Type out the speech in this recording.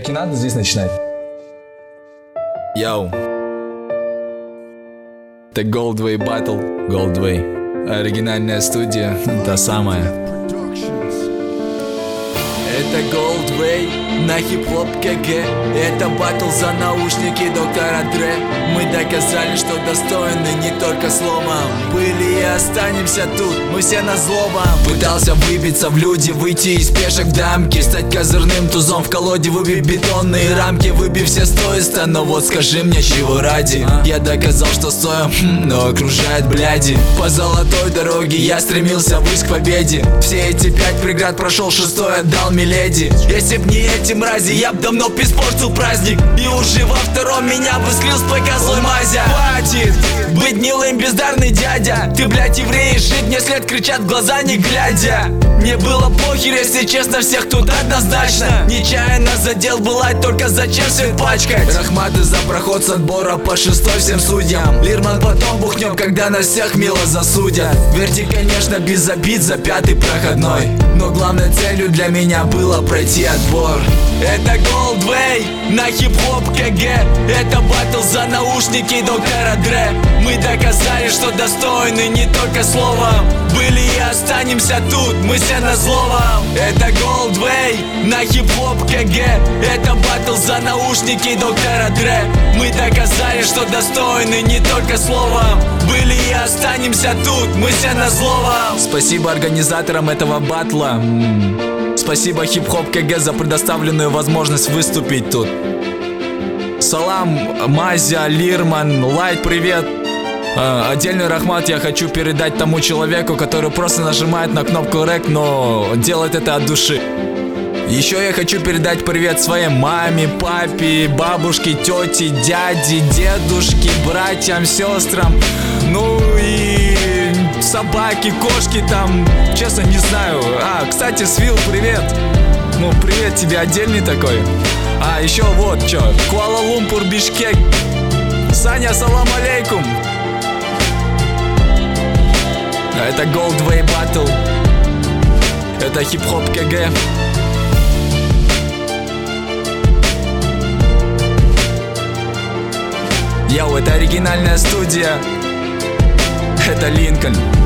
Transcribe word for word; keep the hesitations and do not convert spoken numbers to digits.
и надо здесь начинать. Йоу. Это Goldway Battle. Goldway. Оригинальная студия, та самая. Это Goldway на хип-хоп КГ. Это батл за наушники доктора Дре. Мы доказали, что достойны не только словом. Были и останемся тут, мы все на злобом. Пытался выбиться в люди, выйти из пешек в дамки, стать козырным тузом в колоде, выбив бетонные рамки, выбив все стоиста. Но вот скажи мне, чего ради? Я доказал, что стою, хм, но окружает бляди. По золотой дороге я стремился ввысь к победе. Все эти пять преград прошел, шестой отдал миледи. Если б не эти мрази, я б давно испортил праздник. И уже во втором меня бы слил с ПК злой мазя. Хватит быть гнилым, бездарный дядя. Ты, блядь, еврей, жить мне след, кричат в глаза не глядя. Мне было похер, если честно, всех тут однозначно. Нечаянно задел был лайт, только зачем свет пачкать? Рахматы за проход с отбора по шестой всем судьям. Лирман потом бухнем, когда нас всех мило засудят. Верьте, конечно, без обид за пятый проходной. Но главной целью для меня было пройти отбор. Это Goldway на хип-хоп КГ. Это батл за наушники доктора Дре. Мы доказали, что достойны не только словом. Были и останемся тут, мы все на злом. Это Goldway на хип-хоп КГ. Это батл за наушники доктора Дре. Мы доказали, что достойны не только словом. Были и останемся тут, мы все на злом. Спасибо организаторам этого батла. Спасибо хип-хоп КГ за предоставленную возможность выступить тут. Салам, Мазя, Лирман, Лайт, привет. а, Отдельный рахмат я хочу передать тому человеку, который просто нажимает на кнопку рек, но делает это от души. Еще я хочу передать привет своей маме, папе, бабушке, тете, дяде, дедушке, братьям, сестрам. Ну и собаки, кошки там, честно не знаю. А, кстати, Свил, привет. Ну, привет тебе отдельный такой. А, еще вот что, Куала-Лумпур, Бишкек. Саня, салам алейкум. Это Goldway Battle. Это хип-хоп КГ. Йоу, это оригинальная студия. Это Линкольн.